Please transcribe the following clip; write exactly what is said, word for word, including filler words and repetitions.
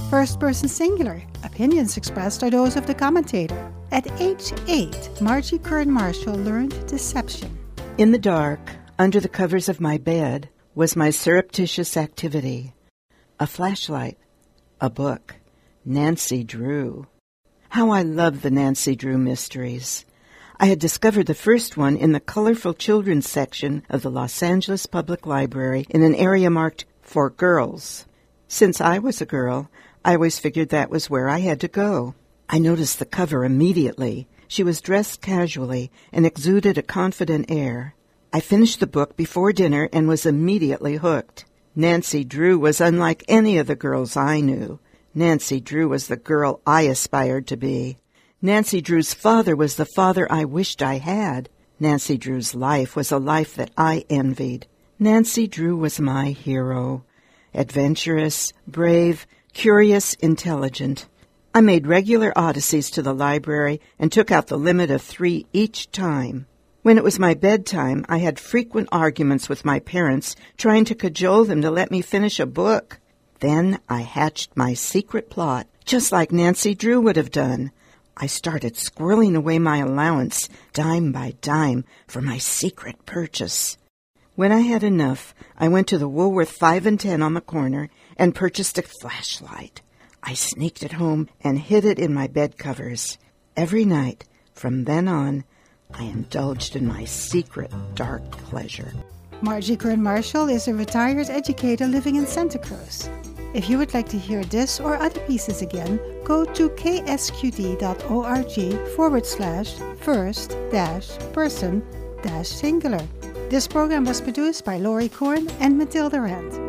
First person singular. Opinions expressed are those of the commentator. At age eight, Margie Curran Marshall learned deception. In the dark, under the covers of my bed, was my surreptitious activity. A flashlight, a book, Nancy Drew. How I loved the Nancy Drew mysteries. I had discovered the first one in the colorful children's section of the Los Angeles Public Library in an area marked for girls. Since I was a girl, I always figured that was where I had to go. I noticed the cover immediately. She was dressed casually and exuded a confident air. I finished the book before dinner and was immediately hooked. Nancy Drew was unlike any of the girls I knew. Nancy Drew was the girl I aspired to be. Nancy Drew's father was the father I wished I had. Nancy Drew's life was a life that I envied. Nancy Drew was my hero. Adventurous, brave, curious, intelligent. I made regular odysseys to the library and took out the limit of three each time. When it was my bedtime, I had frequent arguments with my parents, trying to cajole them to let me finish a book. Then I hatched my secret plot, just like Nancy Drew would have done. I started squirreling away my allowance, dime by dime, for my secret purchase. When I had enough, I went to the Woolworth five and ten on the corner and purchased a flashlight. I sneaked it home and hid it in my bed covers. Every night, from then on, I indulged in my secret dark pleasure. Margie Curran Marshall is a retired educator living in Santa Cruz. If you would like to hear this or other pieces again, go to ksqd.org forward slash first dash person dash singular. This program was produced by Laurie Korn and Matilda Rand.